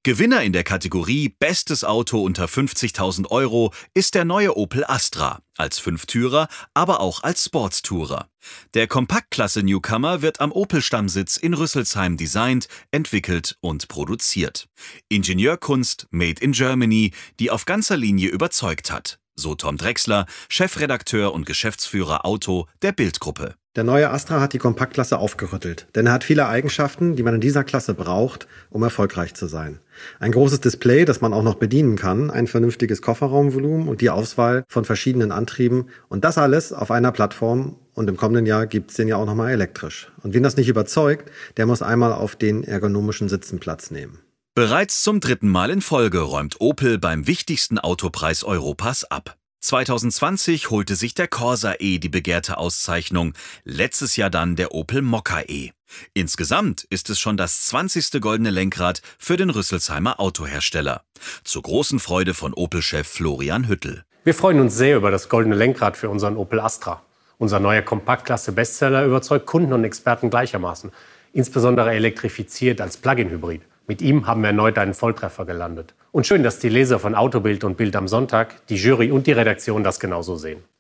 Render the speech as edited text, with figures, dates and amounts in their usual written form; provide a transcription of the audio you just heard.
Gewinner in der Kategorie Bestes Auto unter 50.000 Euro ist der neue Opel Astra, als Fünftürer, aber auch als Sportstourer. Der Kompaktklasse-Newcomer wird am Opel-Stammsitz in Rüsselsheim designt, entwickelt und produziert. Ingenieurkunst made in Germany, die auf ganzer Linie überzeugt hat. So Tom Drechsler, Chefredakteur und Geschäftsführer Auto der Bild-Gruppe. Der neue Astra hat die Kompaktklasse aufgerüttelt, denn er hat viele Eigenschaften, die man in dieser Klasse braucht, um erfolgreich zu sein. Ein großes Display, das man auch noch bedienen kann, ein vernünftiges Kofferraumvolumen und die Auswahl von verschiedenen Antrieben und das alles auf einer Plattform. Und im kommenden Jahr gibt's den ja auch nochmal elektrisch. Und wen das nicht überzeugt, der muss einmal auf den ergonomischen Sitzen Platz nehmen. Bereits zum 3. Mal in Folge räumt Opel beim wichtigsten Autopreis Europas ab. 2020 holte sich der Corsa E die begehrte Auszeichnung, letztes Jahr dann der Opel Mokka E. Insgesamt ist es schon das 20. goldene Lenkrad für den Rüsselsheimer Autohersteller. Zur großen Freude von Opel-Chef Florian Hüttel. Wir freuen uns sehr über das goldene Lenkrad für unseren Opel Astra. Unser neuer Kompaktklasse-Bestseller überzeugt Kunden und Experten gleichermaßen, insbesondere elektrifiziert als Plug-in-Hybrid. Mit ihm haben wir erneut einen Volltreffer gelandet. Und schön, dass die Leser von Autobild und Bild am Sonntag, die Jury und die Redaktion das genauso sehen.